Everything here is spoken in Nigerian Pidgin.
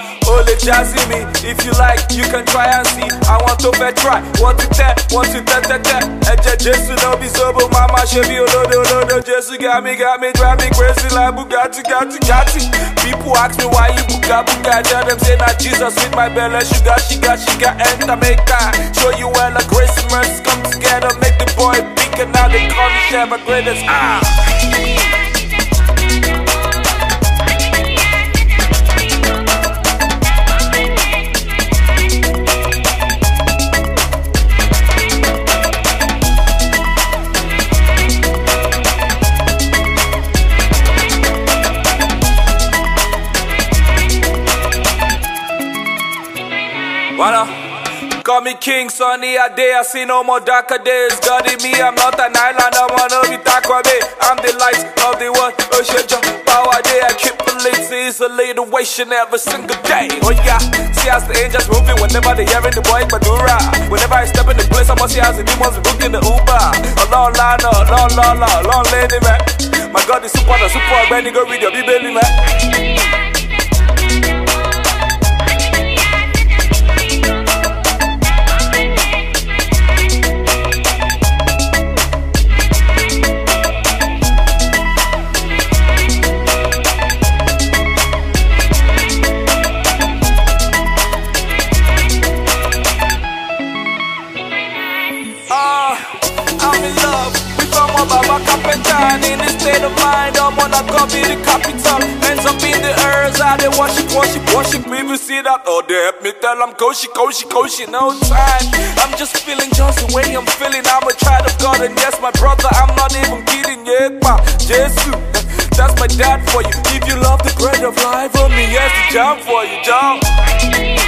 Ole jazzy me. If you like, you can try and see. I want to bet try. Want to tell. Eje Jesu no be sober, mama shebi olodo. Jesu got me, drive me crazy like Bugatti. People ask me why you buga. Tell them say not Jesus with my belly sugar. Enter make time. Show you when the grace and mercy come together. Make the boy big and now they call me Shabba greatest. Voilà. Call me King Sunny a day, I see no more darker days. God in me, I'm not an island, I'm on a Bay. I'm the light of the world, ocean power day. I keep the leads, easily the wation every single day. Oh yeah, see as the angels moving whenever they hearing the boys Madura. Whenever I step in the place, I must see as the demons booking the Uber. A long line, long lady, man. My God is super, man, you go read your Bible, man. I'm in love with someone Baba Capitan. In this state of mind, I'm gonna copy the capital. Hands up in the earth, I they worship. People see that, oh they help me tell I'm Koshi, no time. I'm just feeling just the way I'm feeling. I'm a child of God and yes my brother, I'm not even kidding. Yeah, Jesus, that's my dad for you. If you love the bread of life, for me, yes the jam for you, John.